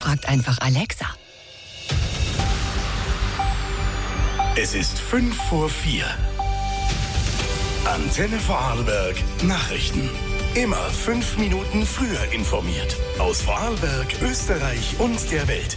fragt einfach Alexa. Es ist 5:04. Antenne Vorarlberg Nachrichten. Immer 5 Minuten früher informiert. Aus Vorarlberg, Österreich und der Welt.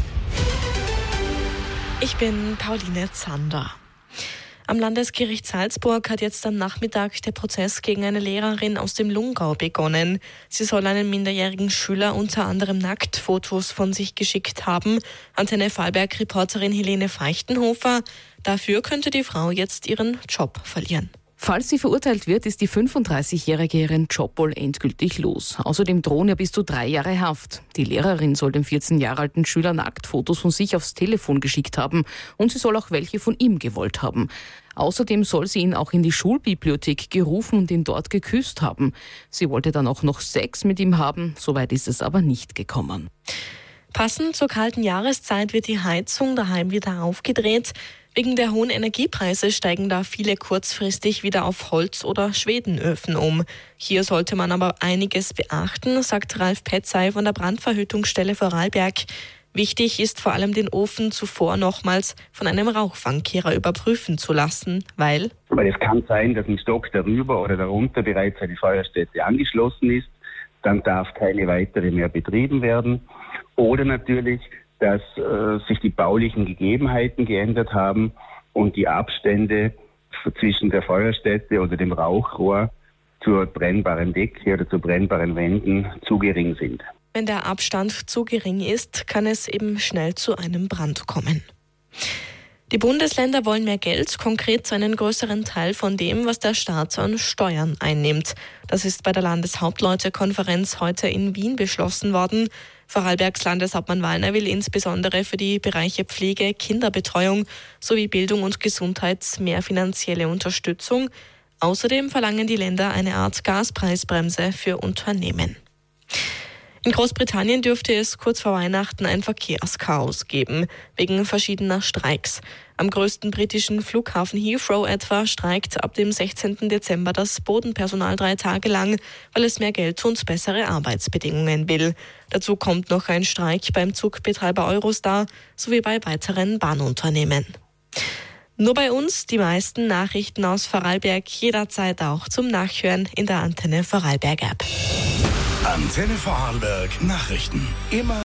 Ich bin Pauline Zander. Am Landesgericht Salzburg hat jetzt am Nachmittag der Prozess gegen eine Lehrerin aus dem Lungau begonnen. Sie soll einem minderjährigen Schüler unter anderem Nacktfotos von sich geschickt haben. Antenne Vorarlberg-Reporterin Helene Feichtenhofer. Dafür könnte die Frau jetzt ihren Job verlieren. Falls sie verurteilt wird, ist die 35-Jährige ihren Job wohl endgültig los. Außerdem drohen ihr bis zu 3 Jahre Haft. Die Lehrerin soll dem 14 Jahre alten Schüler Nacktfotos von sich aufs Telefon geschickt haben und sie soll auch welche von ihm gewollt haben. Außerdem soll sie ihn auch in die Schulbibliothek gerufen und ihn dort geküsst haben. Sie wollte dann auch noch Sex mit ihm haben, soweit ist es aber nicht gekommen. Passend zur kalten Jahreszeit wird die Heizung daheim wieder aufgedreht. Wegen der hohen Energiepreise steigen da viele kurzfristig wieder auf Holz- oder Schwedenöfen um. Hier sollte man aber einiges beachten, sagt Ralf Petzey von der Brandverhütungsstelle Vorarlberg. Wichtig ist vor allem, den Ofen zuvor nochmals von einem Rauchfangkehrer überprüfen zu lassen, weil es kann sein, dass ein Stock darüber oder darunter bereits eine Feuerstätte angeschlossen ist. Dann darf keine weitere mehr betrieben werden. Oder natürlich, dass sich die baulichen Gegebenheiten geändert haben und die Abstände zwischen der Feuerstätte oder dem Rauchrohr zur brennbaren Decke oder zu brennbaren Wänden zu gering sind. Wenn der Abstand zu gering ist, kann es eben schnell zu einem Brand kommen. Die Bundesländer wollen mehr Geld, konkret einen größeren Teil von dem, was der Staat an Steuern einnimmt. Das ist bei der Landeshauptleutekonferenz heute in Wien beschlossen worden. Vorarlbergs Landeshauptmann Wallner will insbesondere für die Bereiche Pflege, Kinderbetreuung sowie Bildung und Gesundheit mehr finanzielle Unterstützung. Außerdem verlangen die Länder eine Art Gaspreisbremse für Unternehmen. In Großbritannien dürfte es kurz vor Weihnachten ein Verkehrschaos geben, wegen verschiedener Streiks. Am größten britischen Flughafen Heathrow etwa streikt ab dem 16. Dezember das Bodenpersonal 3 Tage lang, weil es mehr Geld und bessere Arbeitsbedingungen will. Dazu kommt noch ein Streik beim Zugbetreiber Eurostar sowie bei weiteren Bahnunternehmen. Nur bei uns die meisten Nachrichten aus Vorarlberg jederzeit auch zum Nachhören in der Antenne Vorarlberg App. Antenne Vorarlberg Nachrichten. Immer